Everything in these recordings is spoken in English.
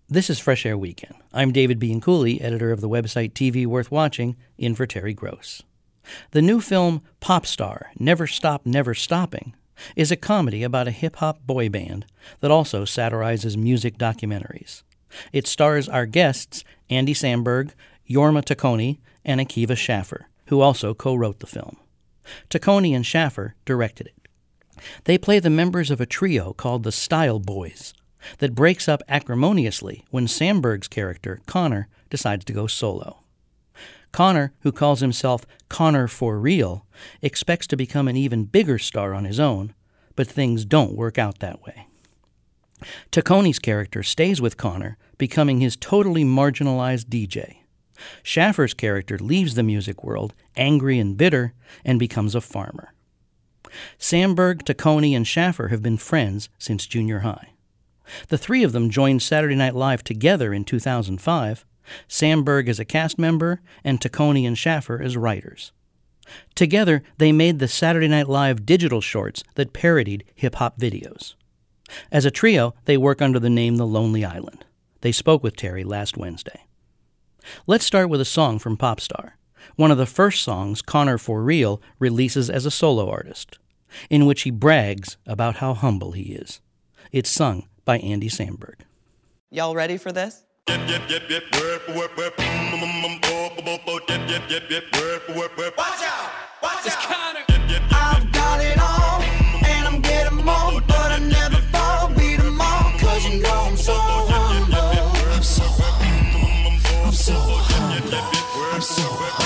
This is Fresh Air Weekend. I'm David Bianculli, editor of the website TV Worth Watching, in for Terry Gross. The new film Pop Star, Never Stop, Never Stopping, is a comedy about a hip-hop boy band that also satirizes music documentaries. It stars our guests, Andy Samberg, Jorma Taccone, and Akiva Schaffer, who also co-wrote the film. Taccone and Schaffer directed it. They play the members of a trio called the Style Boys that breaks up acrimoniously when Samberg's character, Connor, decides to go solo. Connor, who calls himself Connor for Real, expects to become an even bigger star on his own, but things don't work out that way. Taccone's character stays with Connor, becoming his totally marginalized DJ. Schaffer's character leaves the music world, angry and bitter, and becomes a farmer. Samberg, Taccone, and Schaffer have been friends since junior high. The three of them joined Saturday Night Live together in 2005, Samberg as a cast member and Taccone and Schaffer as writers. Together, they made the Saturday Night Live digital shorts that parodied hip-hop videos. As a trio, they work under the name The Lonely Island. They spoke with Terry last Wednesday. Let's start with a song from Pop Star, one of the first songs Connor for Real releases as a solo artist, in which he brags about how humble he is. It's sung by Andy Samberg. Y'all ready for this? Watch out! Watch out! I've got it all, and I'm getting more, but I never fall, beat them all, 'cause you know I'm so humble. I'm so humble. I'm so humble. I'm so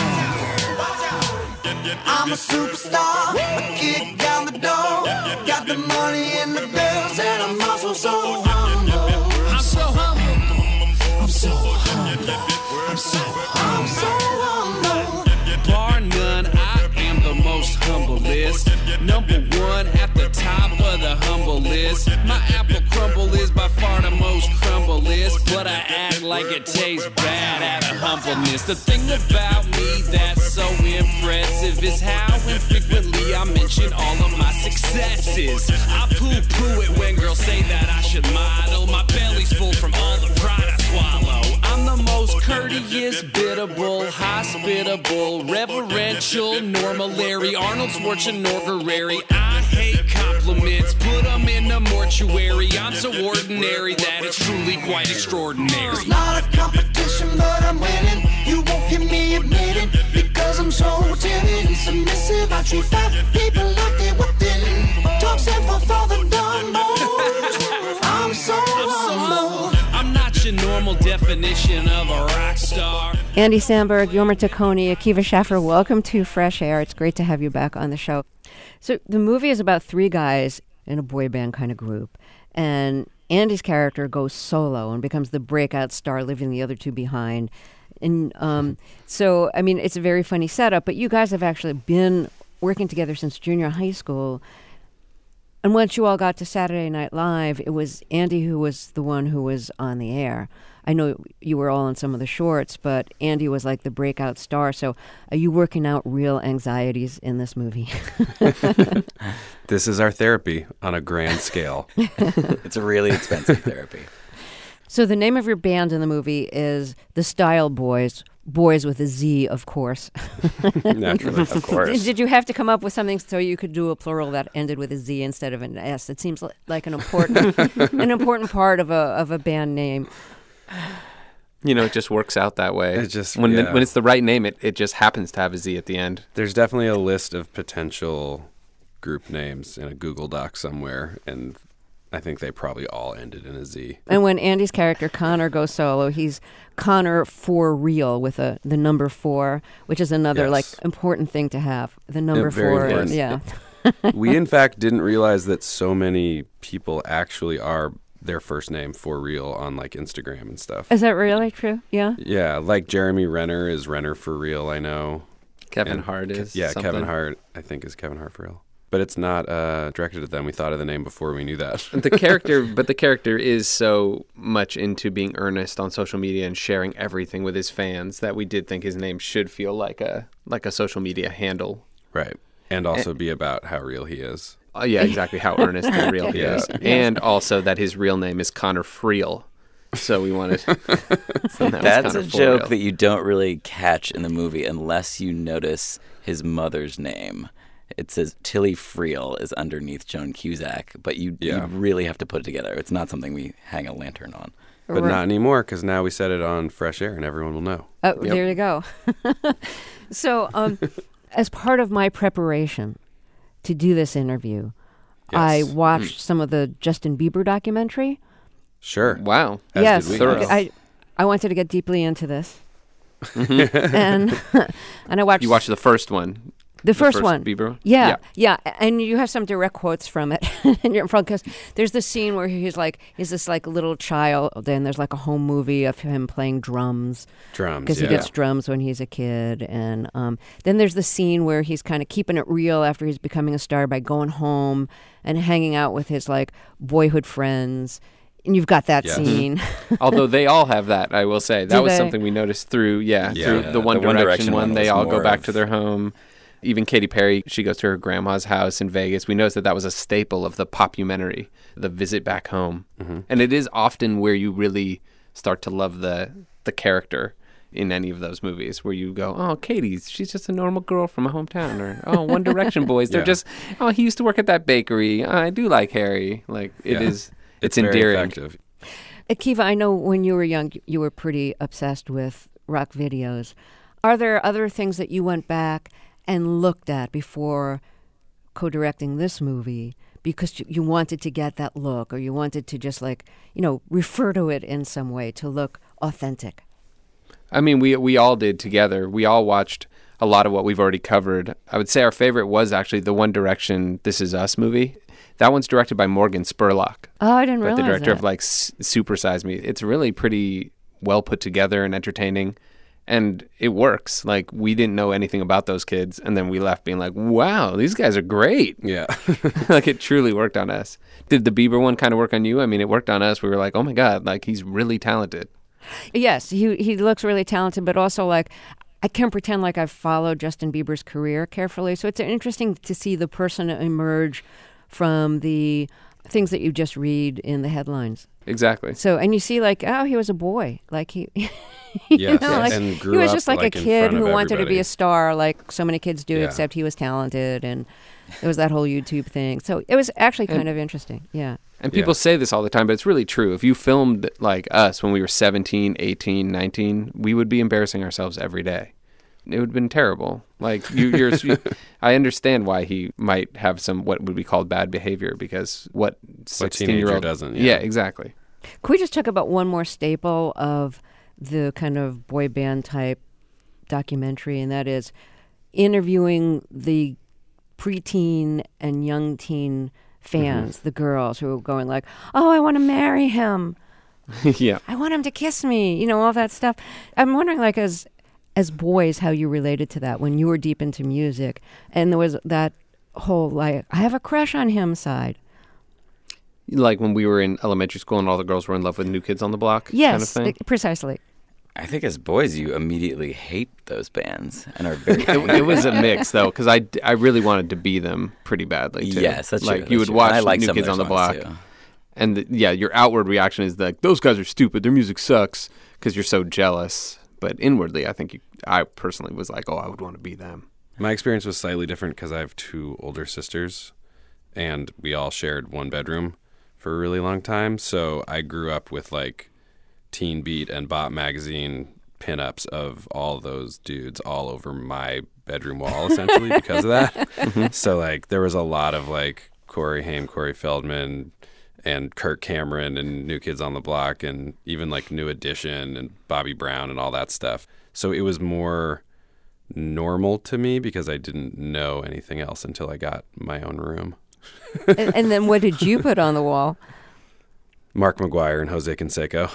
humble. I'm a superstar, a kick down the door, got the money in the bills, and I'm also so humble. I'm so humble. I'm so humble. I'm so humble. Bar none, I am the most humblest. Number one at the top of the humble list. My apple crumble is by far the most crumblest, but I act like it tastes bad out of humbleness. The thing about me that's so impressive is how infrequently I mention all of my successes. I poo-poo it when girls say that I should model. My belly's full from all the pride I swallow. I'm the most courteous, biddable, hospitable, reverential, normally, Arnold Schwarzenegger. I hate compliments, put them in the mortuary. I'm so ordinary that it's truly quite extraordinary. It's not a competition, but I'm winning. You won't hear me admitting, because I'm so timid and submissive. I treat fat people like they within. Talk simple for the dumb boys. I'm so humble. I'm not your normal definition of a rock star. Andy Samberg, Jorma Taccone, Akiva Schaffer, welcome to Fresh Air. It's great to have you back on the show. So the movie is about three guys in a boy band kind of group, and Andy's character goes solo and becomes the breakout star, leaving the other two behind. And so, I mean, it's a very funny setup, but you guys have actually been working together since junior high school. And once you all got to Saturday Night Live, it was Andy who was the one who was on the air. I know you were all in some of the shorts, but Andy was like the breakout star. So are you working out real anxieties in this movie? This is our therapy on a grand scale. It's a really expensive therapy. So the name of your band in the movie is the Style Boys. Boys with a Z, of course. Naturally, of course. Did you have to come up with something so you could do a plural that ended with a Z instead of an S? It seems like an important part of a band name. You know, it just works out that way. It just when it's the right name, it just happens to have a Z at the end. There's definitely a list of potential group names in a Google Doc somewhere, and I think they probably all ended in a Z. And when Andy's character Connor goes solo, he's Connor for Real with the number 4, which is another important thing to have. The number 4, important. Yeah. We in fact didn't realize that so many people actually are their first name for real on like Instagram and stuff. Is that really true? Yeah. Yeah, like Jeremy Renner is Renner for real. I know. Kevin Hart is. Yeah, something. Kevin Hart I think is Kevin Hart for real. But it's not directed at them. We thought of the name before we knew that. The character is so much into being earnest on social media and sharing everything with his fans that we did think his name should feel like a social media handle. Right. And also be about how real he is. Yeah, exactly. How earnest and real he is. And also that his real name is Connor Friel. So we wanted. That's a joke that you don't really catch in the movie unless you notice his mother's name. It says Tilly Friel is underneath Joan Cusack, but you really have to put it together. It's not something we hang a lantern on. But not anymore, because now we set it on Fresh Air and everyone will know. Oh, there you go. So, as part of my preparation to do this interview, I watched some of the Justin Bieber documentary. Sure. Wow. Yes, did we. I wanted to get deeply into this, and I watched. You watched the first one. The first one. Bieber? Yeah. And you have some direct quotes from it. And you're in front, because there's this scene where he's this like little child, and there's like a home movie of him playing drums. Because he gets drums when he's a kid. And then there's the scene where he's kind of keeping it real after he's becoming a star by going home and hanging out with his like boyhood friends. And you've got that scene. Although they all have that, I will say. That was they? something we noticed through the One Direction one. They all go back to their home. Even Katy Perry, she goes to her grandma's house in Vegas. We noticed that was a staple of the popumentary, the visit back home. Mm-hmm. And it is often where you really start to love the character in any of those movies, where you go, oh, Katy's, she's just a normal girl from a hometown. Or, oh, One Direction boys, they're just, oh, he used to work at that bakery. Oh, I do like Harry. Like, it's endearing. Very effective. Akiva, I know when you were young, you were pretty obsessed with rock videos. Are there other things that you went back and looked at before co-directing this movie because you wanted to get that look, or you wanted to just refer to it in some way to look authentic? I mean, we all did together. We all watched a lot of what we've already covered. I would say our favorite was actually the One Direction This Is Us movie. That one's directed by Morgan Spurlock. Oh, I didn't realize that. The director of Super Size Me. It's really pretty well put together and entertaining. And it works. Like, we didn't know anything about those kids, and then we left being like, wow, these guys are great. Yeah. Like, it truly worked on us. Did the Bieber one kind of work on you? I mean, it worked on us. We were like, oh my God, like, he's really talented. Yes, he looks really talented, but also, like, I can't pretend like I've followed Justin Bieber's career carefully. So it's interesting to see the person emerge from the things that you just read in the headlines. Exactly. So, and you see, like, oh, he was a boy. Like, he... and grew he was up, just like a kid who wanted to be a star, like so many kids do, except he was talented, and it was that whole YouTube thing. So it was actually kind of interesting. Yeah. And people say this all the time, but it's really true. If you filmed like us when we were 17, 18, 19, we would be embarrassing ourselves every day. It would have been terrible. Like, I understand why he might have some what would be called bad behavior, because what 16-year-old doesn't. Yeah, exactly. Could we just talk about one more staple of the kind of boy band type documentary, and that is interviewing the preteen and young teen fans, the girls who are going like, oh, I want to marry him. Yeah. I want him to kiss me, all that stuff. I'm wondering, like, as boys, how you related to that when you were deep into music, and there was that whole, like, I have a crush on him side. Like when we were in elementary school and all the girls were in love with New Kids on the Block? Yes, kind of thing? Precisely. I think as boys, you immediately hate those bands and are very... It was a mix, though, because I really wanted to be them pretty badly, too. Yes, that's like, true. You would watch New Kids on the Block, and your outward reaction is like, those guys are stupid, their music sucks, because you're so jealous. But inwardly, I personally was like, oh, I would want to be them. My experience was slightly different because I have two older sisters, and we all shared one bedroom for a really long time. So I grew up with like Teen Beat and Bop magazine pinups of all those dudes all over my bedroom wall, essentially, because of that. So like there was a lot of like Corey Haim, Corey Feldman, and Kirk Cameron and New Kids on the Block, and even like New Edition and Bobby Brown and all that stuff. So it was more normal to me because I didn't know anything else until I got my own room. And then what did you put on the wall? Mark McGuire and Jose Canseco.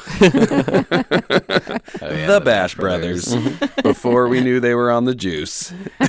The Bash Brothers. Before we knew they were on the juice.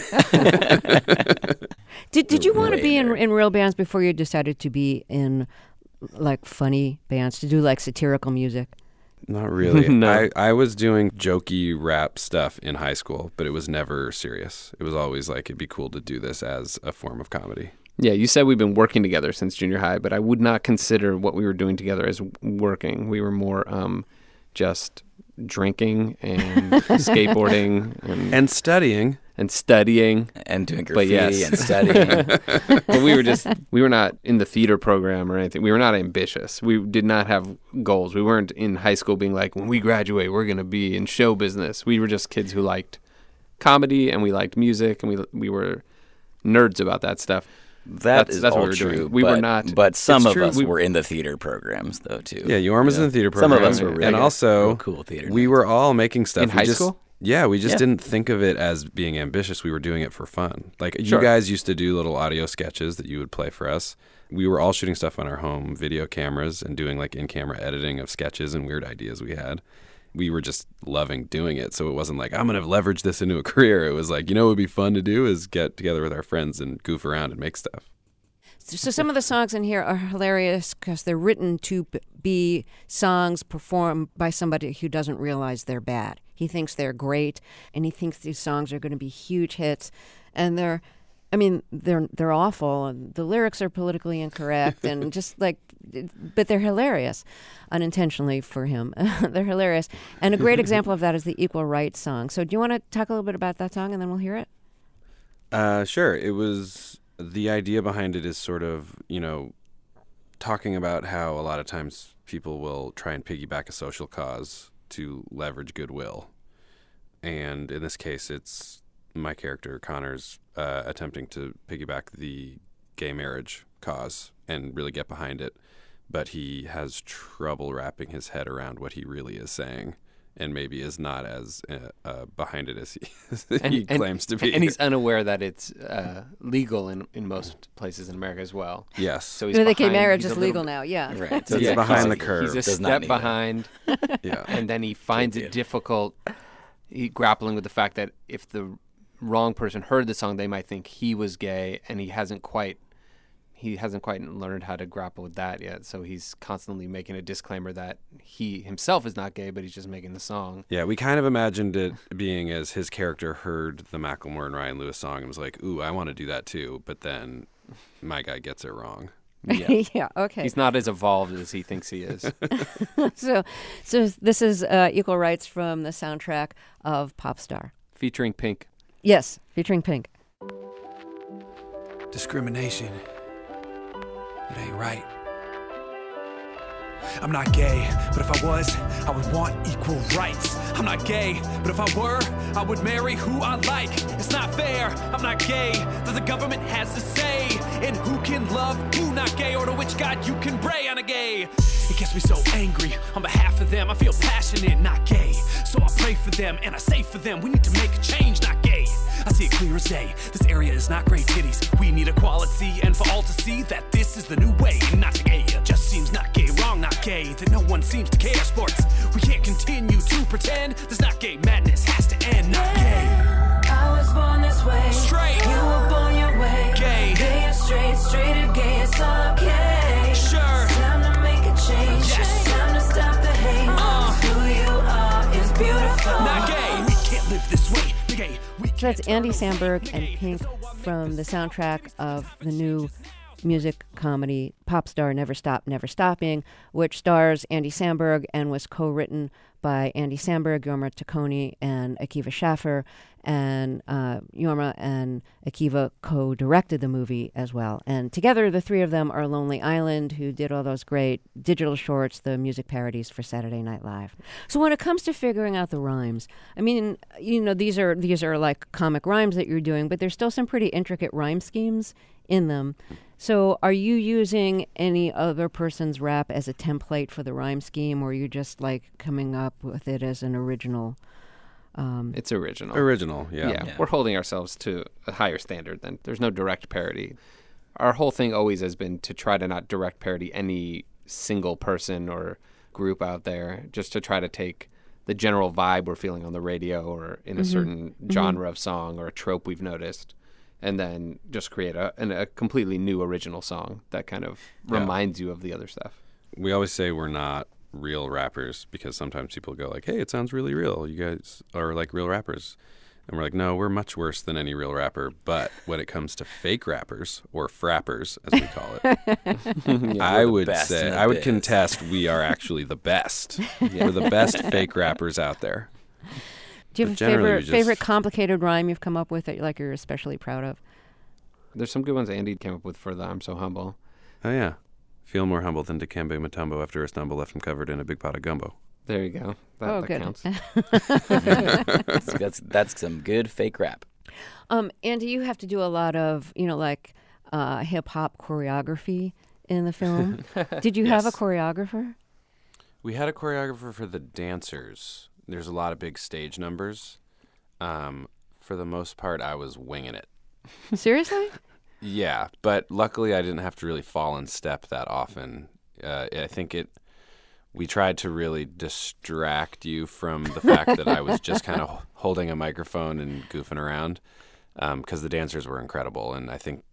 Did you want to be in real bands before you decided to be in like funny bands, to do like satirical music? Not really. No. I was doing jokey rap stuff in high school, but it was never serious. It was always like, it'd be cool to do this as a form of comedy. Yeah, you said we've been working together since junior high, but I would not consider what we were doing together as working. We were more just drinking and skateboarding and studying. And studying. And doing graffiti and studying. But we were not in the theater program or anything. We were not ambitious. We did not have goals. We weren't in high school being like, when we graduate, we're going to be in show business. We were just kids who liked comedy and we liked music and we were nerds about that stuff. That's all what we were true. Doing. We were not. But some of us were in the theater programs, though, too. Yeah, Yorm was in the theater program. Some of us were really and also, real cool theater. We were all making stuff. In high school? Yeah, we just didn't think of it as being ambitious. We were doing it for fun. Like, Sure. you guys used to do little audio sketches that you would play for us. We were all shooting stuff on our home video cameras and doing, like, in-camera editing of sketches and weird ideas we had. We were just loving doing it. So it wasn't like, I'm going to leverage this into a career. It was like, what would be fun to do is get together with our friends and goof around and make stuff. So some of the songs in here are hilarious because they're written to be songs performed by somebody who doesn't realize they're bad. He thinks they're great, and he thinks these songs are going to be huge hits, and they're awful, and the lyrics are politically incorrect, and just like, but they're hilarious, unintentionally for him. They're hilarious, and a great example of that is the Equal Rights song. So, do you want to talk a little bit about that song, and then we'll hear it? Sure. It was. The idea behind it is sort of, talking about how a lot of times people will try and piggyback a social cause to leverage goodwill. And in this case, it's my character, Connor's, attempting to piggyback the gay marriage cause and really get behind it. But he has trouble wrapping his head around what he really is saying. And maybe is not as behind it as he claims to be. And he's unaware that it's legal in most places in America as well. Yes. So he's the gay behind, marriage he's is legal now, yeah. Right. So he's behind the curve. He's a step behind. Yeah. And then he finds it difficult grappling with the fact that if the wrong person heard the song, they might think he was gay, and he hasn't quite learned how to grapple with that yet. So he's constantly making a disclaimer that he himself is not gay, but he's just making the song. Yeah, we kind of imagined it being as his character heard the Macklemore and Ryan Lewis song and was like, ooh, I want to do that too. But then my guy gets it wrong. Yeah. Yeah, okay. He's not as evolved as he thinks he is. So this is Equal Rights from the soundtrack of Popstar. Featuring Pink. Yes, featuring Pink. Discrimination. It ain't right. I'm not gay, but if I was, I would want equal rights. I'm not gay, but if I were, I would marry who I like. It's not fair, I'm not gay, that the government has to say in who can love, who not gay, or to which God you can pray. I'm a gay. It gets me so angry on behalf of them. I feel passionate, not gay. So I pray for them and I say for them, we need to make a change, not gay. I see it clear as day. This area is not great titties. We need equality and for all to see that this is the new way. Not gay, just seems not gay, wrong, not gay. That no one seems to care. Sports, we can't continue to pretend this not gay madness has to end. Not gay. I was born this way. Straight. You were born your way. Gay. Gay and straight, straight or gay, it's all okay. Sure. It's time to make a change. Yes. Time to stop the hate. Who you are is beautiful. Not gay. We can't live this way. Gay. So that's Andy Samberg and Pink from the soundtrack of the new music comedy Popstar Never Stop, Never Stopping, which stars Andy Samberg and was co-written by Andy Samberg, Jorma Taccone, and Akiva Schaffer. And Jorma and Akiva co-directed the movie as well. And together, the three of them are Lonely Island, who did all those great digital shorts, the music parodies for Saturday Night Live. So when it comes to figuring out the rhymes, I mean, these are like comic rhymes that you're doing, but there's still some pretty intricate rhyme schemes in them. So are you using any other person's rap as a template for the rhyme scheme, or are you just like coming up with it as an original? It's original. Original, yeah. We're holding ourselves to a higher standard than there's no direct parody. Our whole thing always has been to try to not direct parody any single person or group out there, just to try to take the general vibe we're feeling on the radio or in a certain genre of song or a trope we've noticed, and then just create a completely new original song that kind of reminds you of the other stuff. We always say we're not real rappers because sometimes people go like, hey, it sounds really real. You guys are like real rappers. And we're like, no, we're much worse than any real rapper. But when it comes to fake rappers, or frappers, as we call it, I would contest we are actually the best. We're the best fake rappers out there. Do you have a favorite complicated rhyme you've come up with that you're especially proud of? There's some good ones Andy came up with for the I'm So Humble. Oh, yeah. Feel more humble than Dikembe Mutombo after a stumble left him covered in a big pot of gumbo. There you go. That good. Counts. That's some good fake rap. Andy, you have to do a lot of, hip-hop choreography in the film. Did you have a choreographer? We had a choreographer for the dancers. There's a lot of big stage numbers. For the most part, I was winging it. Seriously? Yeah, but luckily I didn't have to really fall in step that often. I think we tried to really distract you from the fact that I was just kind of holding a microphone and goofing around, because the dancers were incredible. And I think,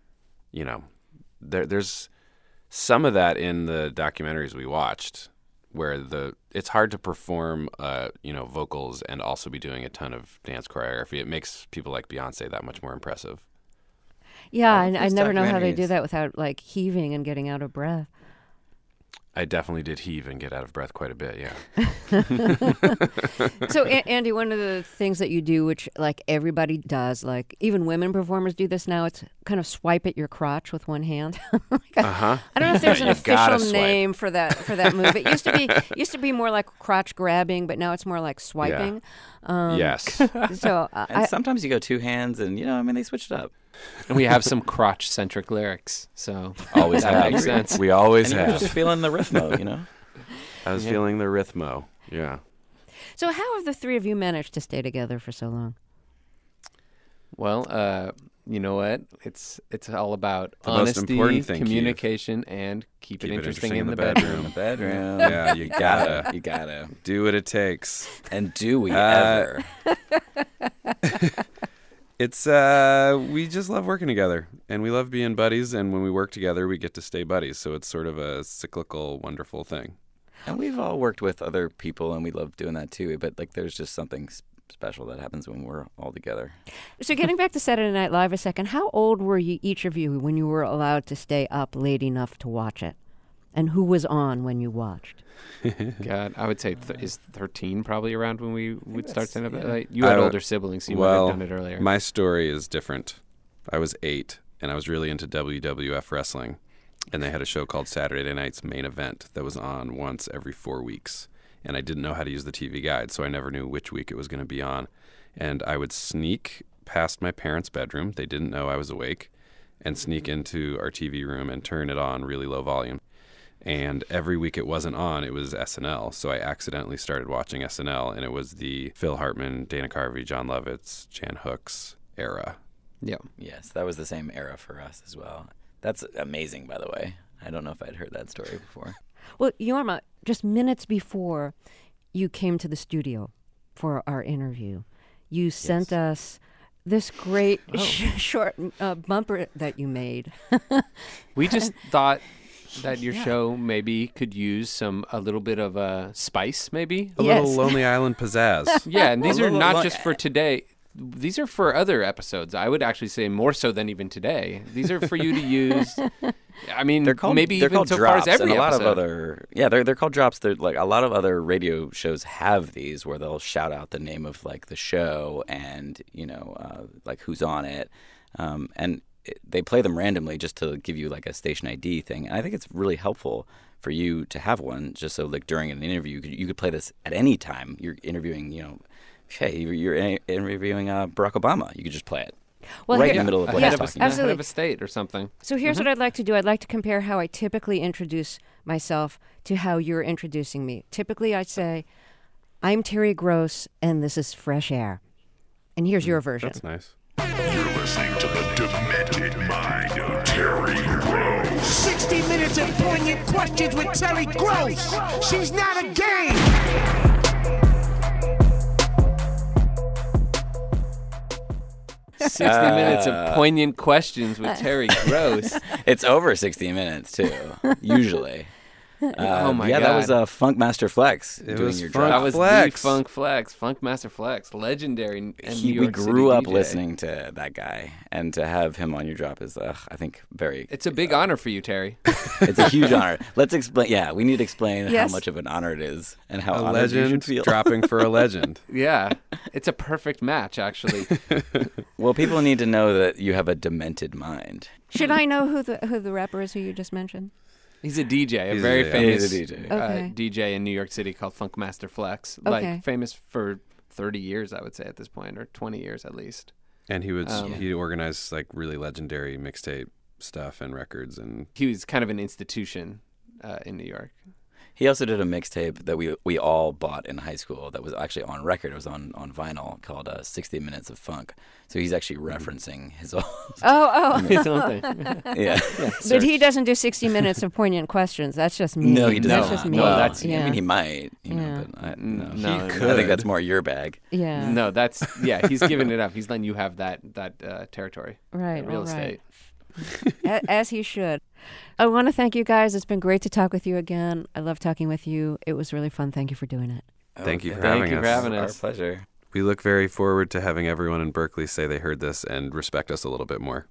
there's some of that in the documentaries we watched where it's hard to perform, vocals and also be doing a ton of dance choreography. It makes people like Beyonce that much more impressive. Yeah, I never know how they do that without heaving and getting out of breath. I definitely did heave and get out of breath quite a bit, yeah. So, Andy, one of the things that you do, which everybody does, even women performers do this now, it's kind of swipe at your crotch with one hand. I don't know if there's an official name for that move. It used to be more like crotch grabbing, but now it's more like swiping. Yeah. Yes. So and sometimes you go two hands, and they switch it up. And we have some crotch-centric lyrics, so always that makes sense. We always and have. You're just feeling the rhythmo, I was feeling the rhythmo, yeah. So how have the three of you managed to stay together for so long? Well, you know what? It's all about the honesty, most important thing, communication, and keep it interesting in the bedroom. In the bedroom. Yeah, you gotta. You gotta. Do what it takes. And do we ever? It's we just love working together, and we love being buddies, and when we work together we get to stay buddies, so it's sort of a cyclical, wonderful thing. And we've all worked with other people, and we love doing that too, but there's just something special that happens when we're all together. So getting back to Saturday Night Live a second, how old were you, each of you, when you were allowed to stay up late enough to watch it? And who was on when you watched? God, I would say is 13 probably around when we would start stand up. You had older siblings, so you might have done it earlier. My story is different. I was 8, and I was really into WWF wrestling, and they had a show called Saturday Night's Main Event that was on once every 4 weeks, and I didn't know how to use the TV guide, so I never knew which week it was going to be on, and I would sneak past my parents' bedroom. They didn't know I was awake, and sneak into our TV room and turn it on really low volume. And every week it wasn't on, it was SNL. So I accidentally started watching SNL, and it was the Phil Hartman, Dana Carvey, John Lovitz, Jan Hooks era. Yeah. Yes, that was the same era for us as well. That's amazing, by the way. I don't know if I'd heard that story before. Well, Jorma, just minutes before you came to the studio for our interview, you sent us this great short bumper that you made. We just thought that your show maybe could use a little bit of spice, maybe? A little Lonely Island pizzazz. Yeah, and these are not just for today. These are for other episodes. I would actually say more so than even today. These are for you to use. I mean, they're called so far as every and a lot episode. Of other, they're called drops. They're like a lot of other radio shows have these where they'll shout out the name of the show and who's on it, and they play them randomly just to give you a station ID thing. And I think it's really helpful for you to have one just so during an interview you could play this at any time. You're interviewing, you're interviewing Barack Obama. You could just play it. Well, right in the middle of what he's talking about. Head of a state or something. So here's what I'd like to do. I'd like to compare how I typically introduce myself to how you're introducing me. Typically I'd say, I'm Terry Gross and this is Fresh Air. And here's your version. That's nice. You're listening to the demented mind of Terry Gross. 60 minutes of poignant questions with Terry Gross. She's not a game. 60 minutes of poignant questions with Terry Gross. It's over 60 minutes, too, usually. Oh my God. that was Funkmaster Flex doing your job. That was the Funk Flex, Funkmaster Flex, legendary New York We grew City up DJ. listening to that guy, and to have him on your drop is, I think, very... It's a big honor for you, Terry. It's a huge honor. Let's explain. Yeah, we need to explain how much of an honor it is and how honored you should feel. Dropping for a legend. Yeah, it's a perfect match, actually. Well, people need to know that you have a demented mind. Should I know who the rapper is who you just mentioned? He's a DJ, a very famous DJ. DJ in New York City called Funkmaster Flex. Okay. Like famous for 30 years, I would say at this point, or 20 years at least. And he organized like really legendary mixtape stuff and records, and he was kind of an institution in New York. He also did a mixtape that we all bought in high school that was actually on record. It was on vinyl called 60 Minutes of Funk. So he's actually referencing his own... his own thing. Yeah. But he doesn't do 60 minutes of poignant questions. That's just me. No, he doesn't. That's just me. No, I mean, he might, know, but no, he could. I think that's more your bag. Yeah. No, he's giving it up. He's letting you have that territory. Right, real estate. As he should. I want to thank you guys. It's been great to talk with you again. I love talking with you. It was really fun. Thank you for doing it. Thank you for having us. Our pleasure. We look very forward to having everyone in Berkeley say they heard this and respect us a little bit more.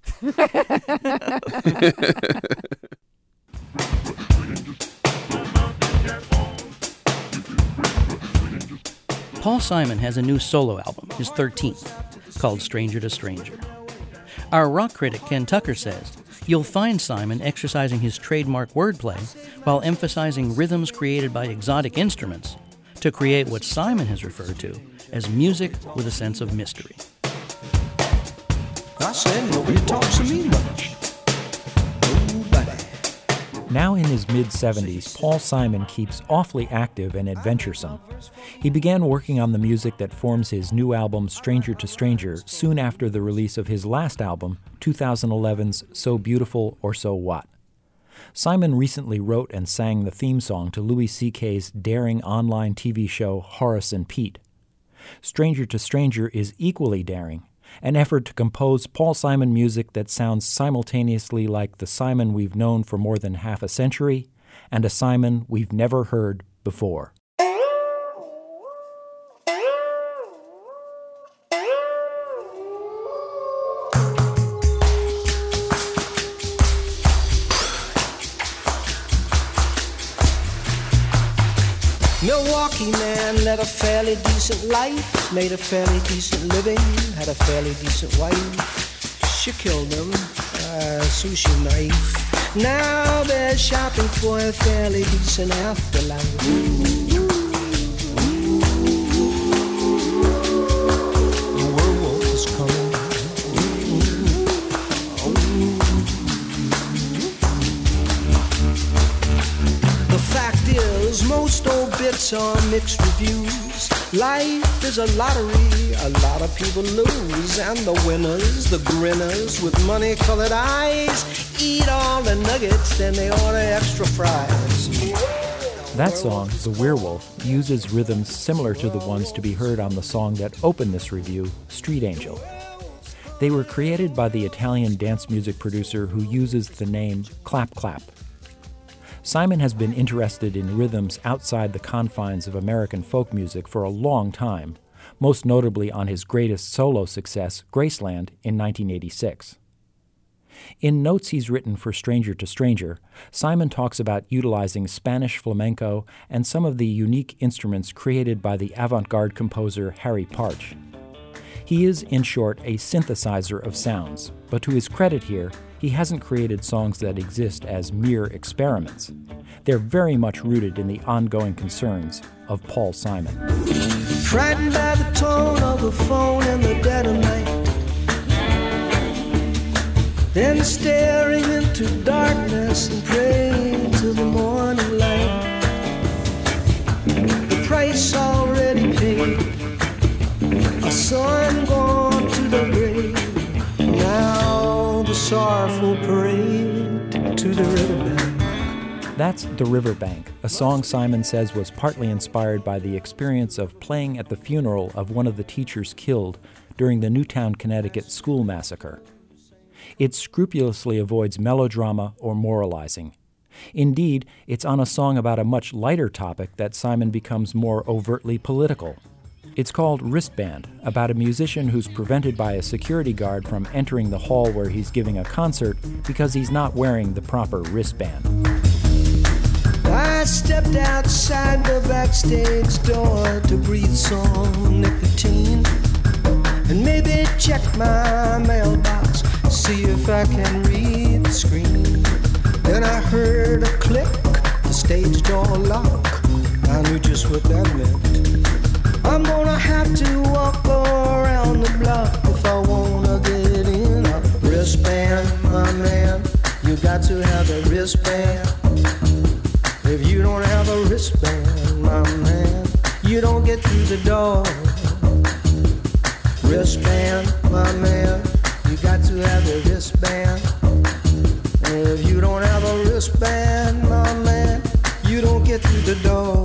Paul Simon has a new solo album, his 13th, called Stranger to Stranger. Our rock critic Ken Tucker says you'll find Simon exercising his trademark wordplay while emphasizing rhythms created by exotic instruments to create what Simon has referred to as music with a sense of mystery. I said nobody talks to me much. Nobody. Now in his mid-70s, Paul Simon keeps awfully active and adventuresome. He began working on the music that forms his new album, Stranger to Stranger, soon after the release of his last album, 2011's So Beautiful or So What. Simon recently wrote and sang the theme song to Louis C.K.'s daring online TV show Horace and Pete. Stranger to Stranger is equally daring, an effort to compose Paul Simon music that sounds simultaneously like the Simon we've known for more than half a century and a Simon we've never heard before. Milwaukee man led a fairly decent life, made a fairly decent living, had a fairly decent wife. She killed him, sushi knife. Now they're shopping for a fairly decent afterlife. The werewolf is coming. The fact is, most obits are mixed reviews. Life is a lottery, a lot of people lose. And the winners, the grinners with money-colored eyes, eat all the nuggets, then they order extra fries. That song, The Werewolf, uses rhythms similar to the ones to be heard on the song that opened this review, Street Angel. They were created by the Italian dance music producer who uses the name Clap Clap. Simon has been interested in rhythms outside the confines of American folk music for a long time, most notably on his greatest solo success, Graceland, in 1986. In notes he's written for Stranger to Stranger, Simon talks about utilizing Spanish flamenco and some of the unique instruments created by the avant-garde composer Harry Partch. He is, in short, a synthesizer of sounds, but to his credit here, he hasn't created songs that exist as mere experiments. They're very much rooted in the ongoing concerns of Paul Simon. Frightened by the tone of the phone in the dead of night, then staring into darkness and praying to the morning light. The price already paid, a son gone to the grave. Now the sorrowful parade to the riverbank. That's The Riverbank, a song Simon says was partly inspired by the experience of playing at the funeral of one of the teachers killed during the Newtown, Connecticut school massacre. It scrupulously avoids melodrama or moralizing. Indeed, it's on a song about a much lighter topic that Simon becomes more overtly political. It's called Wristband, about a musician who's prevented by a security guard from entering the hall where he's giving a concert because he's not wearing the proper wristband. I stepped outside the backstage door to breathe some nicotine and maybe check my mailbox, see if I can read the screen. Then I heard a click, the stage door lock. I knew just what that meant. I'm gonna have to walk around the block if I wanna get in a wristband, my man. You got to have a wristband. If you don't have a wristband, my man, you don't get through the door. Wristband, my man, you got to have a wristband. And if you don't have a wristband, my man, you don't get through the door.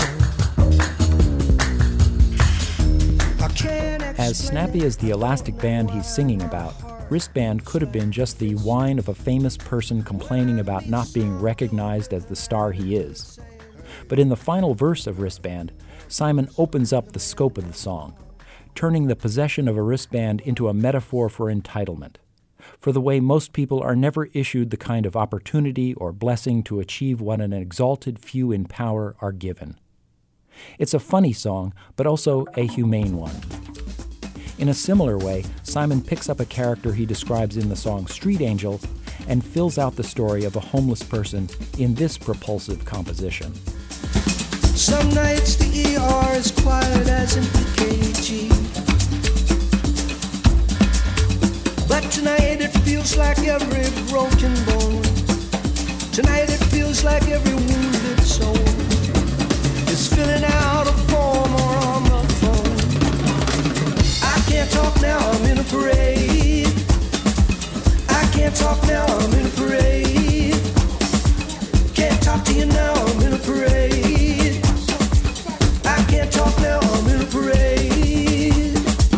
As snappy as the elastic band he's singing about, Wristband could have been just the whine of a famous person complaining about not being recognized as the star he is. But in the final verse of Wristband, Simon opens up the scope of the song, turning the possession of a wristband into a metaphor for entitlement, for the way most people are never issued the kind of opportunity or blessing to achieve what an exalted few in power are given. It's a funny song, but also a humane one. In a similar way, Simon picks up a character he describes in the song Street Angel and fills out the story of a homeless person in this propulsive composition. Some nights the ER is quiet as an EKG, but tonight it feels like every broken bone. Tonight it feels like every wounded soul is filling out a form or on the phone. I can't talk now, I'm in a parade. I can't talk now, I'm in a parade. Can't talk to you now, I'm in a parade. I can't talk now, I'm in a parade.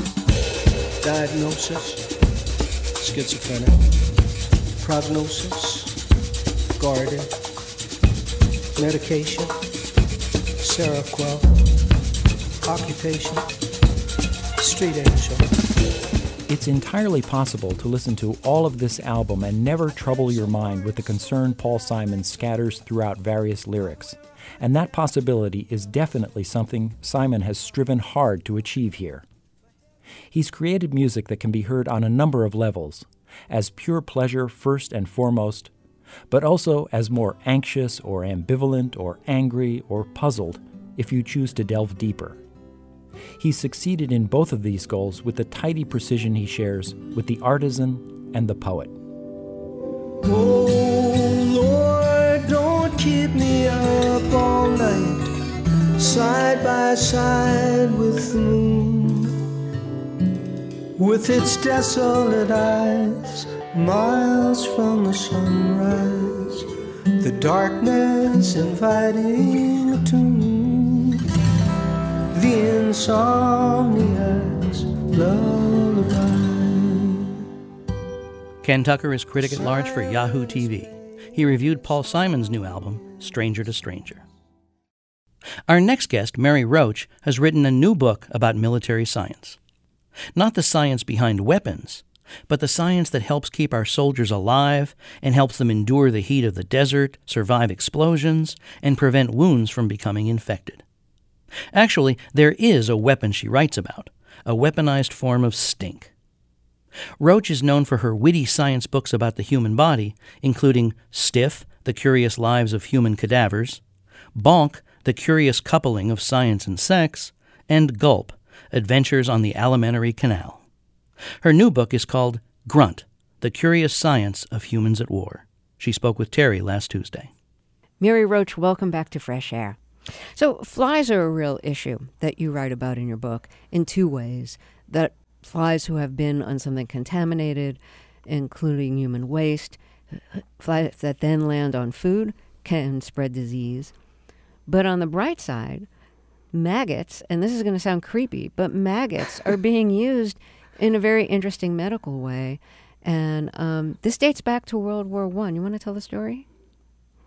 Diagnosis, schizophrenic. Prognosis, guarded. Medication, Seroquel. Occupation, Street Angel. It's entirely possible to listen to all of this album and never trouble your mind with the concern Paul Simon scatters throughout various lyrics. And that possibility is definitely something Simon has striven hard to achieve here. He's created music that can be heard on a number of levels, as pure pleasure first and foremost, but also as more anxious or ambivalent or angry or puzzled if you choose to delve deeper. He's succeeded in both of these goals with the tidy precision he shares with the artisan and the poet. Oh Lord, don't keep me up all night, side by side with the moon, with its desolate eyes, miles from the sunrise, the darkness inviting a tune, the insomniac's lullaby. Ken Tucker is critic at large for Yahoo TV. He reviewed Paul Simon's new album, Stranger to Stranger. Our next guest, Mary Roach, has written a new book about military science. Not the science behind weapons, but the science that helps keep our soldiers alive and helps them endure the heat of the desert, survive explosions, and prevent wounds from becoming infected. Actually, there is a weapon she writes about, a weaponized form of stink. Roach is known for her witty science books about the human body, including Stiff, The Curious Lives of Human Cadavers, Bonk, The Curious Coupling of Science and Sex, and Gulp, Adventures on the Alimentary Canal. Her new book is called Grunt, The Curious Science of Humans at War. She spoke with Terry last Tuesday. Mary Roach, welcome back to Fresh Air. So flies are a real issue that you write about in your book in two ways. That flies who have been on something contaminated, including human waste, flies that then land on food can spread disease. But on the bright side, maggots, and this is going to sound creepy, but maggots are being used in a very interesting medical way. And this dates back to World War I. You want to tell the story?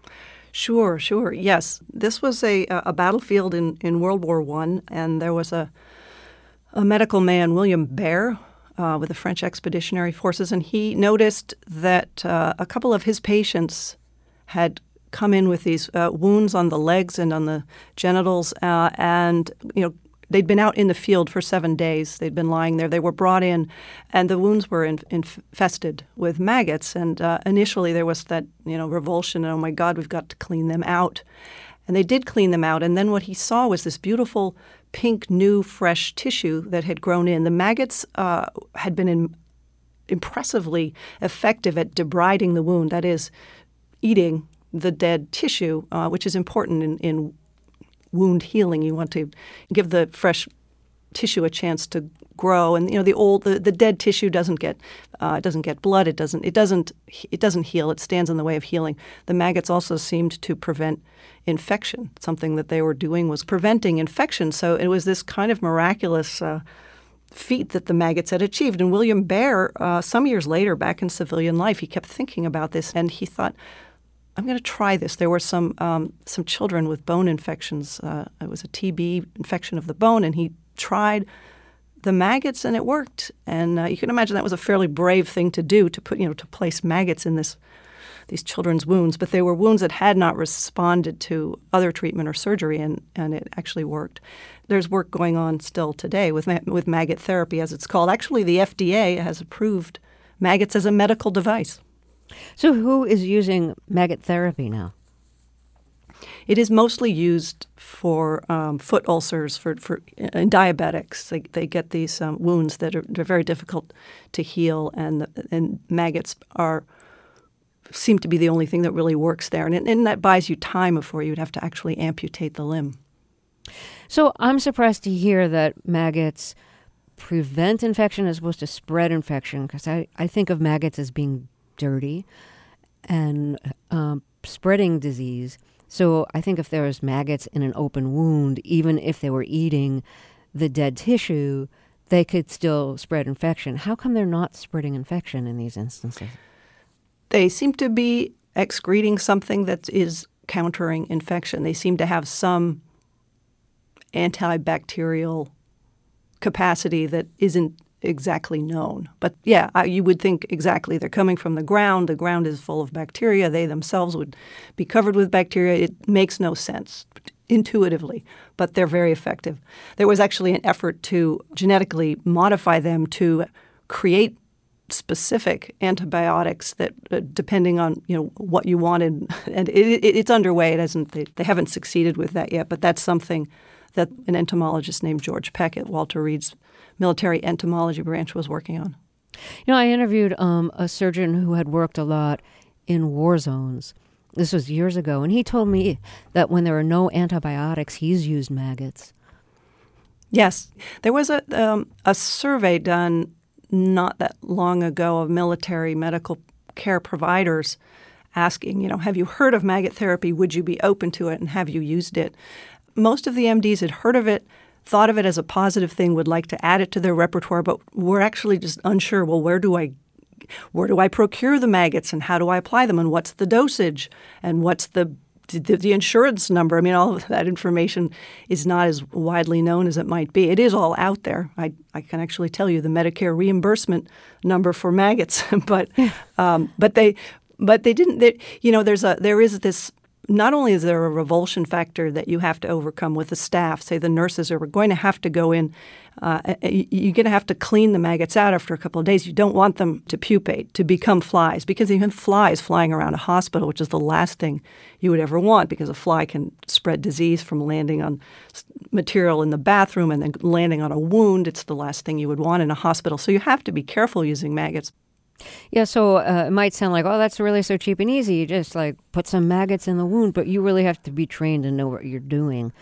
Sure. Yes. This was a battlefield in World War I, and there was a medical man, William Baer, with the French Expeditionary Forces, and he noticed that a couple of his patients had come in with these wounds on the legs and on the genitals, and they'd been out in the field for 7 days. They'd been lying there. They were brought in, and the wounds were infested with maggots. And initially there was that revulsion. Oh my God, we've got to clean them out. And they did clean them out. And then what he saw was this beautiful pink, new, fresh tissue that had grown in. The maggots had been impressively effective at debriding the wound. That is, eating the dead tissue, which is important in wound healing. You want to give the fresh tissue a chance to grow, and the dead tissue doesn't get blood. It doesn't heal. It stands in the way of healing. The maggots also seemed to prevent infection. Something that they were doing was preventing infection. So it was this kind of miraculous feat that the maggots had achieved. And William Baer, some years later, back in civilian life, he kept thinking about this, and he thought, I'm going to try this. There were some children with bone infections. It was a TB infection of the bone, and he tried the maggots, and it worked. And you can imagine that was a fairly brave thing to do, to put to place maggots in these children's wounds. But they were wounds that had not responded to other treatment or surgery, and it actually worked. There's work going on still today with maggot therapy, as it's called. Actually, the FDA has approved maggots as a medical device. So who is using maggot therapy now? It is mostly used for foot ulcers, for diabetics. They get these wounds that are very difficult to heal, and maggots seem to be the only thing that really works there. And that buys you time before you'd have to actually amputate the limb. So I'm surprised to hear that maggots prevent infection as opposed to spread infection, because I think of maggots as being dirty and spreading disease. So I think if there was maggots in an open wound, even if they were eating the dead tissue, they could still spread infection. How come they're not spreading infection in these instances? They seem to be excreting something that is countering infection. They seem to have some antibacterial capacity that isn't exactly known. But yeah, you would think exactly. They're coming from the ground. The ground is full of bacteria. They themselves would be covered with bacteria. It makes no sense intuitively, but they're very effective. There was actually an effort to genetically modify them to create specific antibiotics that, depending on what you wanted, and it's underway. They haven't succeeded with that yet, but that's something that an entomologist named George Peck at Walter Reed's military entomology branch was working on. I interviewed a surgeon who had worked a lot in war zones. This was years ago, and he told me that when there are no antibiotics, he's used maggots. Yes. There was a survey done not that long ago of military medical care providers asking, have you heard of maggot therapy? Would you be open to it, and have you used it? Most of the MDs had heard of it, thought of it as a positive thing, would like to add it to their repertoire, but were actually just unsure, well, where do I procure the maggots, and how do I apply them, and what's the dosage, and what's the insurance number? I mean, all of that information is not as widely known as it might be. It is all out there. I can actually tell you the Medicare reimbursement number for maggots, but they didn't. There is this. Not only is there a revulsion factor that you have to overcome with the staff, say the nurses are going to have to go in, you're going to have to clean the maggots out after a couple of days. You don't want them to pupate, to become flies, because even flies flying around a hospital, which is the last thing you would ever want, because a fly can spread disease from landing on material in the bathroom and then landing on a wound. It's the last thing you would want in a hospital. So you have to be careful using maggots. Yeah, so it might sound like, that's really so cheap and easy. You just put some maggots in the wound, but you really have to be trained and know what you're doing.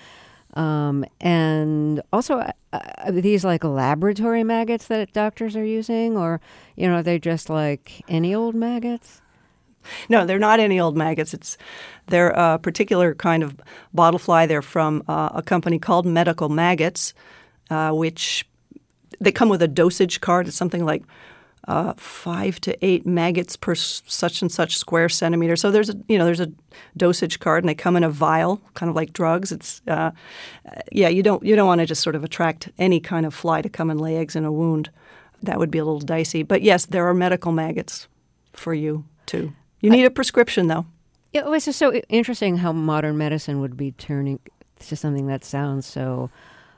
And also, these laboratory maggots that doctors are using, or are they just any old maggots? No, they're not any old maggots. They're a particular kind of bottlefly. They're from a company called Medical Maggots, which they come with a dosage card. It's something like 5 to 8 maggots per such and such square centimeter. So there's a dosage card, and they come in a vial, kind of like drugs. It's you don't want to just sort of attract any kind of fly to come and lay eggs in a wound. That would be a little dicey. But yes, there are medical maggots for you too. You need a prescription though. Yeah, it was just so interesting how modern medicine would be turning to something that sounds so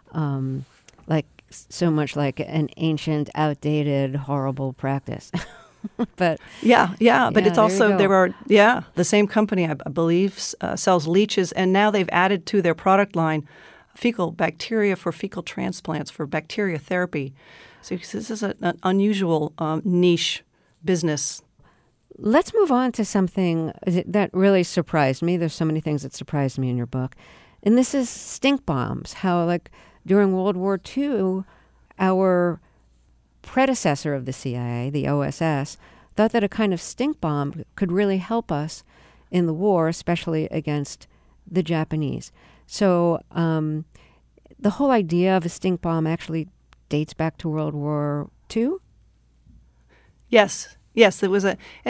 like so much like an ancient, outdated, horrible practice. But but it's also the same company I believe sells leeches, and now they've added to their product line fecal bacteria for fecal transplants for bacteria therapy. So this is an unusual niche business. Let's move on to something that really surprised me. There's so many things that surprised me in your book, and this is stink bombs. How during World War II, our predecessor of the CIA, the OSS, thought that a kind of stink bomb could really help us in the war, especially against the Japanese. So the whole idea of a stink bomb actually dates back to World War II? Yes, there was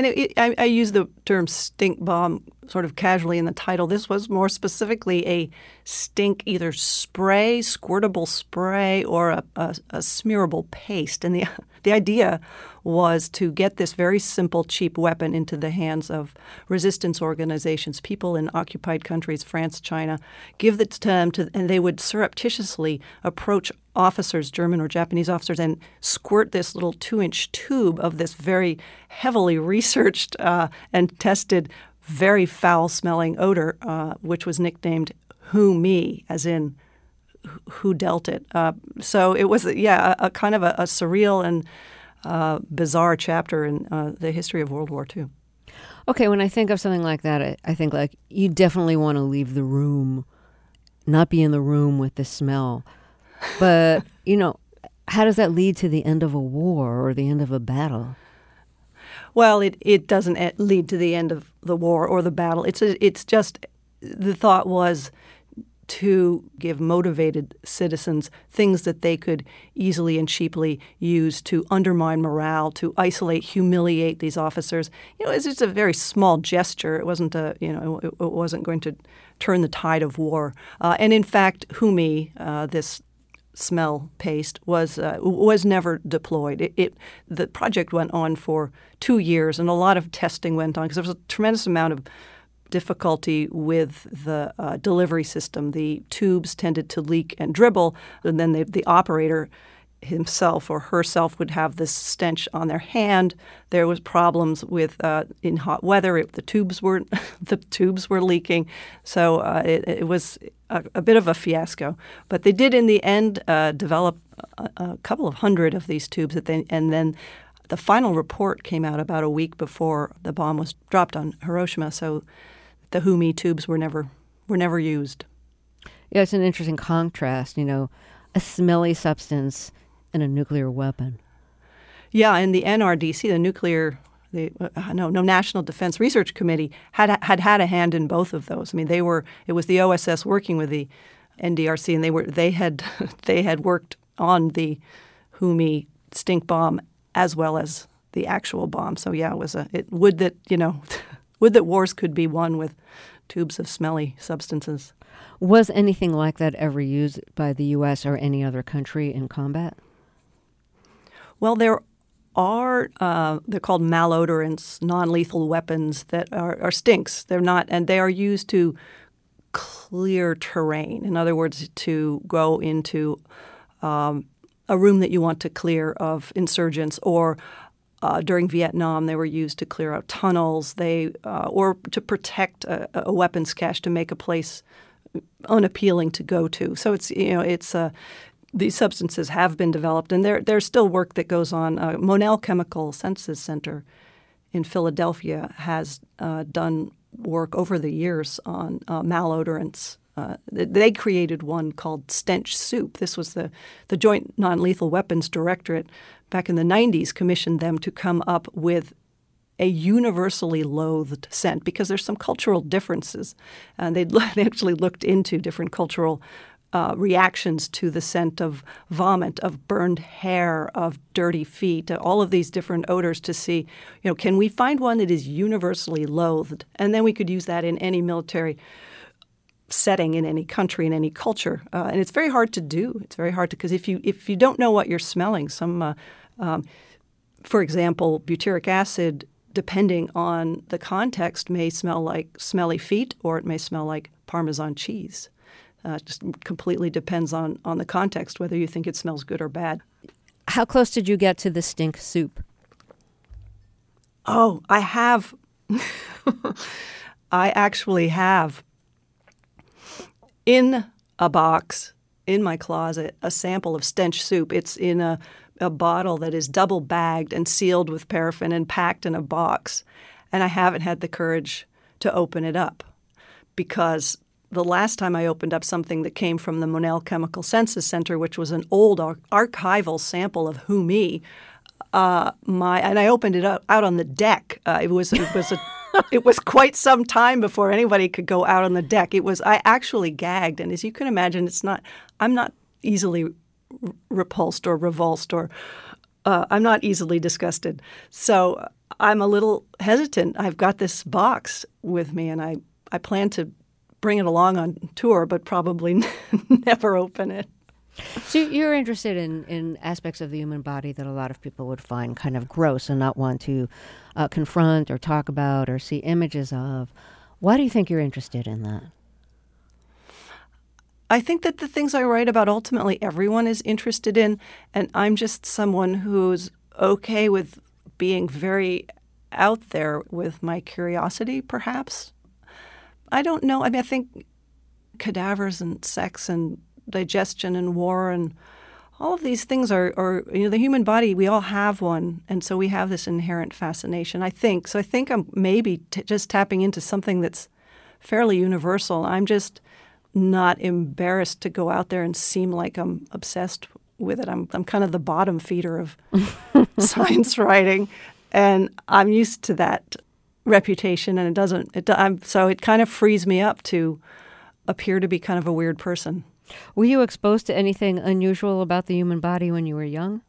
I use the term stink bomb sort of casually in the title. This was more specifically a stink, either spray, squirtable spray, or a smearable paste. And the idea was to get this very simple, cheap weapon into the hands of resistance organizations, people in occupied countries, France, China, give it to them, and they would surreptitiously approach officers, German or Japanese officers, and squirt this little 2-inch tube of this very heavily researched and tested, very foul-smelling odor, which was nicknamed Who Me, as in who dealt it. So it was, a kind of a surreal and bizarre chapter in the history of World War II. Okay, when I think of something like that, I think like you definitely want to leave the room, not be in the room with the smell. But, how does that lead to the end of a war or the end of a battle? Well, it doesn't lead to the end of the war or the battle. It's just the thought was to give motivated citizens things that they could easily and cheaply use to undermine morale, to isolate, humiliate these officers. It's just a very small gesture. It wasn't it wasn't going to turn the tide of war. And in fact, Who Me, this smell paste, was never deployed. The project went on for 2 years, and a lot of testing went on because there was a tremendous amount of difficulty with the delivery system. The tubes tended to leak and dribble, and then the operator himself or herself would have this stench on their hand. There was problems with in hot weather. The tubes were leaking, so it was a bit of a fiasco. But they did in the end develop a couple of hundred of these tubes, and then the final report came out about a week before the bomb was dropped on Hiroshima. So the Who Me tubes were never used. Yeah, it's an interesting contrast. A smelly substance and a nuclear weapon. Yeah, and the NRDC, the National Defense Research Committee, had a hand in both of those. I mean, it was the OSS working with the NDRC, and they had worked on the Who Me stink bomb as well as the actual bomb. So yeah, would that wars could be won with tubes of smelly substances. Was anything like that ever used by the U.S. or any other country in combat? Well, there are they're called malodorants, non-lethal weapons that are stinks. They're not, and they are used to clear terrain. In other words, to go into a room that you want to clear of insurgents, or during Vietnam, they were used to clear out tunnels. Or to protect a weapons cache, to make a place unappealing to go to. So these substances have been developed, and there's still work that goes on. Monell Chemical Senses Center in Philadelphia has done work over the years on malodorants. They created one called Stench Soup. This was the Joint Non-Lethal Weapons Directorate back in the 90s commissioned them to come up with a universally loathed scent because there's some cultural differences. And they actually looked into different cultural reactions to the scent of vomit, of burned hair, of dirty feet, all of these different odors to see, can we find one that is universally loathed? And then we could use that in any military setting, in any country, in any culture. And it's very hard to do. It's very hard to, because if you don't know what you're smelling, for example, butyric acid, depending on the context, may smell like smelly feet, or it may smell like Parmesan cheese. It just completely depends on the context, whether you think it smells good or bad. How close did you get to the stink soup? Oh, I have. I actually have in a box in my closet a sample of stench soup. It's in a bottle that is double bagged and sealed with paraffin and packed in a box. And I haven't had the courage to open it up because the last time I opened up something that came from the Monell Chemical Senses Center, which was an old archival sample of Who Me, and I opened it out on the deck. It was quite some time before anybody could go out on the deck. I actually gagged, and as you can imagine, I'm not easily repulsed or revulsed, or I'm not easily disgusted. So I'm a little hesitant. I've got this box with me, and I plan to bring it along on tour, but probably never open it. So you're interested in aspects of the human body that a lot of people would find kind of gross and not want to confront or talk about or see images of. Why do you think you're interested in that? I think that the things I write about ultimately everyone is interested in, and I'm just someone who's okay with being very out there with my curiosity, perhaps. I don't know. I mean, I think cadavers and sex and digestion and war and all of these things are the human body, we all have one, and so we have this inherent fascination, I think. So I think I'm maybe just tapping into something that's fairly universal. I'm just not embarrassed to go out there and seem like I'm obsessed with it. I'm kind of the bottom feeder of science writing, and I'm used to that reputation, and so it kind of frees me up to appear to be kind of a weird person. Were you exposed to anything unusual about the human body when you were young?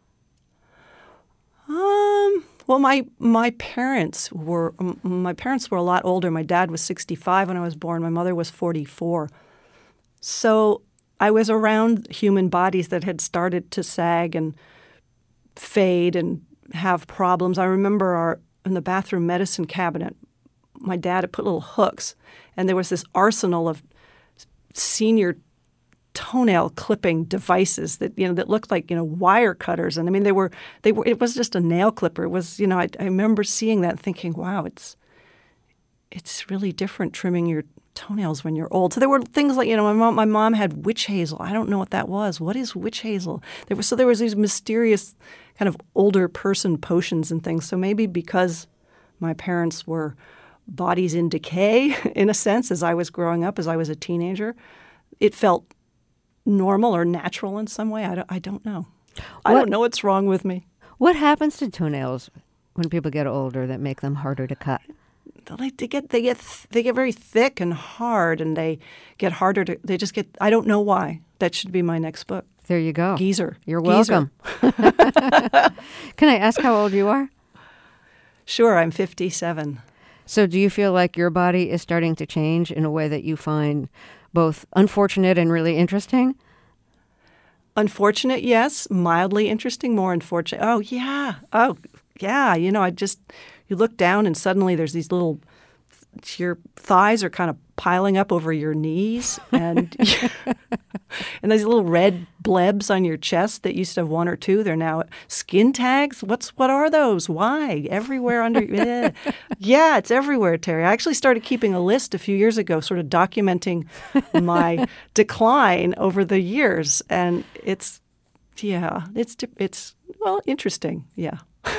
Well, my parents were a lot older. My dad was 65 when I was born. My mother was 44. So I was around human bodies that had started to sag and fade and have problems. I remember in the bathroom medicine cabinet, my dad had put little hooks, and there was this arsenal of senior toenail clipping devices that looked like wire cutters, and I mean they were it was just a nail clipper. It was I remember seeing that and thinking, wow, it's really different trimming your toenails when you're old. So there were things like my mom had witch hazel. I don't know what that was. What is witch hazel? There was these mysterious kind of older person potions and things. So maybe because my parents were bodies in decay in a sense as I was growing up, as I was a teenager, it felt normal or natural in some way. I don't know. I don't know what's wrong with me. What happens to toenails when people get older that make them harder to cut? They get very thick and hard, and they get harder to. They just get. I don't know why. That should be my next book. There you go. Geezer. You're welcome. Can I ask how old you are? Sure, I'm 57. So do you feel like your body is starting to change in a way that you find both unfortunate and really interesting? Unfortunate, yes. Mildly interesting, more unfortunate. Oh, yeah. You look down and suddenly there's these little, your thighs are kind of piling up over your knees, and and these little red blebs on your chest that used to have one or two, they're now skin tags. What are those? Why? Everywhere under. Yeah, it's everywhere, Terry. I actually started keeping a list a few years ago, sort of documenting my decline over the years, and it's interesting. Yeah.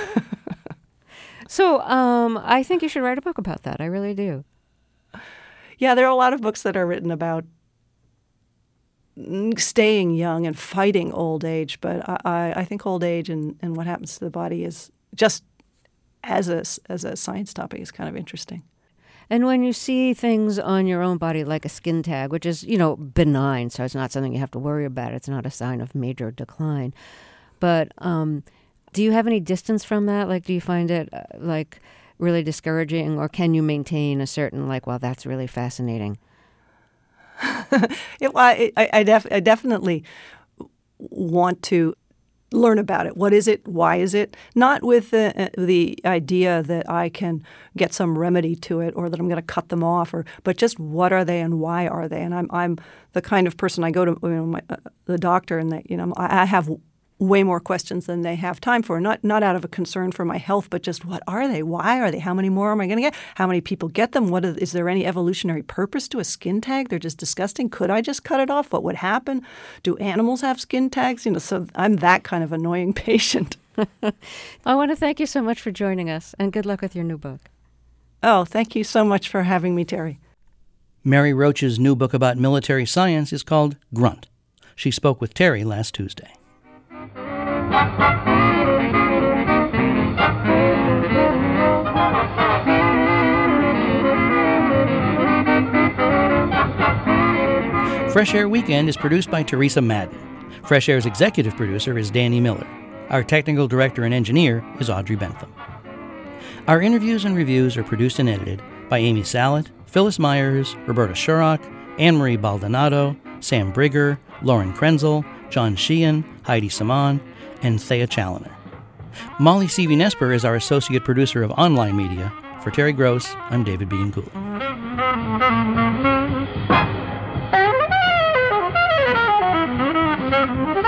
So I think you should write a book about that. I really do. Yeah, there are a lot of books that are written about staying young and fighting old age, but I think old age and what happens to the body is just as a science topic is kind of interesting. And when you see things on your own body like a skin tag, which is, benign, so it's not something you have to worry about. It's not a sign of major decline. But do you have any distance from that? Like, do you find it, really discouraging? Or can you maintain a certain, well, that's really fascinating? I definitely want to learn about it. What is it? Why is it? Not with the idea that I can get some remedy to it or that I'm going to cut them off, but just what are they and why are they? And I'm the kind of person, I go to the doctor and I have way more questions than they have time for. Not out of a concern for my health, but just what are they? Why are they? How many more am I going to get? How many people get them? Is there any evolutionary purpose to a skin tag? They're just disgusting. Could I just cut it off? What would happen? Do animals have skin tags? So I'm that kind of annoying patient. I want to thank you so much for joining us, and good luck with your new book. Oh, thank you so much for having me, Terry. Mary Roach's new book about military science is called Grunt. She spoke with Terry last Tuesday. Fresh Air Weekend is produced by Teresa Madden. Fresh Air's executive producer is Danny Miller. Our technical director and engineer is Audrey Bentham. Our interviews and reviews are produced and edited by Amy Salet, Phyllis Myers, Roberta Shurrock, Anne-Marie Baldonado, Sam Brigger, Lauren Krenzel, John Sheehan, Heidi Saman, and Thea Challoner. Molly Seavey-Nesper is our associate producer of online media. For Terry Gross, I'm David Bianculli.